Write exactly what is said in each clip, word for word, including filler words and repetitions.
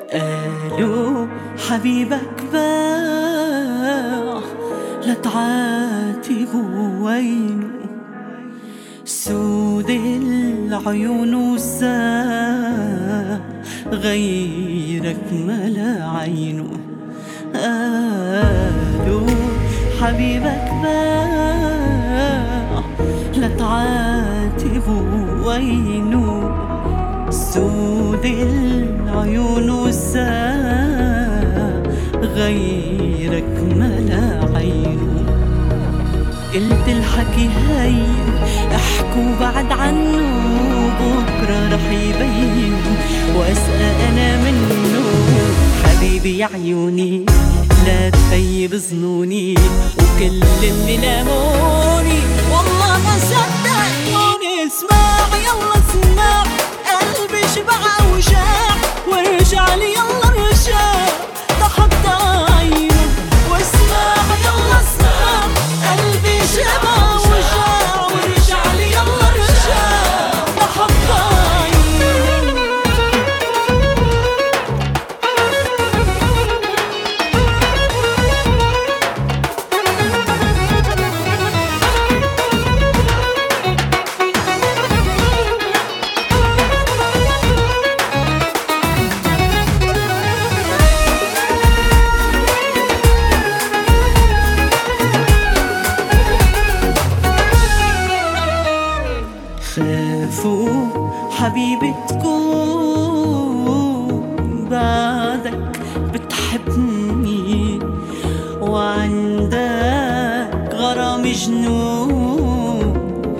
قالوا حبيبك باع لا تعاتبه وينه، سود العيون وساع غيرك ملا عينه. قالوا حبيبك باع لا تعاتبه وينه، سود العيون وساع غيرك ملا عينه. قلت الحكي هين احكوا بعد عنه، بكرة رح يبين واسأل انا منه. حبيبي يا عيوني لا تخيب ظنوني، وكل اللي لاموني والله ما صدقوني. اسمع يلا اسمع، قلبي شبع وجاع، وارجع لي يلا ارجع تحدى عينه. واسمع يلا اسمع، قلبي شبع وجاع، وارجع لي يلا ارجع تحدى عينه. خافوا حبيبي تكون بعدك بتحبني، وعندك غرام جنون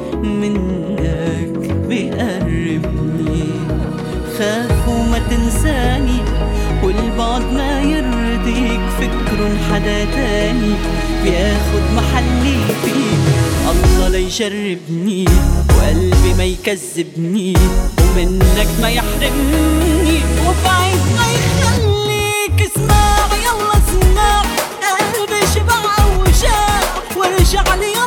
منك بيقربني. خافوا ما تنساني والبعد ما يرضيك، فكرن حدا تاني بياخد محلي فيك. الله لا يجربني وقلبي ما يكذبني، ومنك ما يحرمني وبعيد ما يخليك. اسمع يلا اسمع، قلبي شبع وجاع، وارجع لي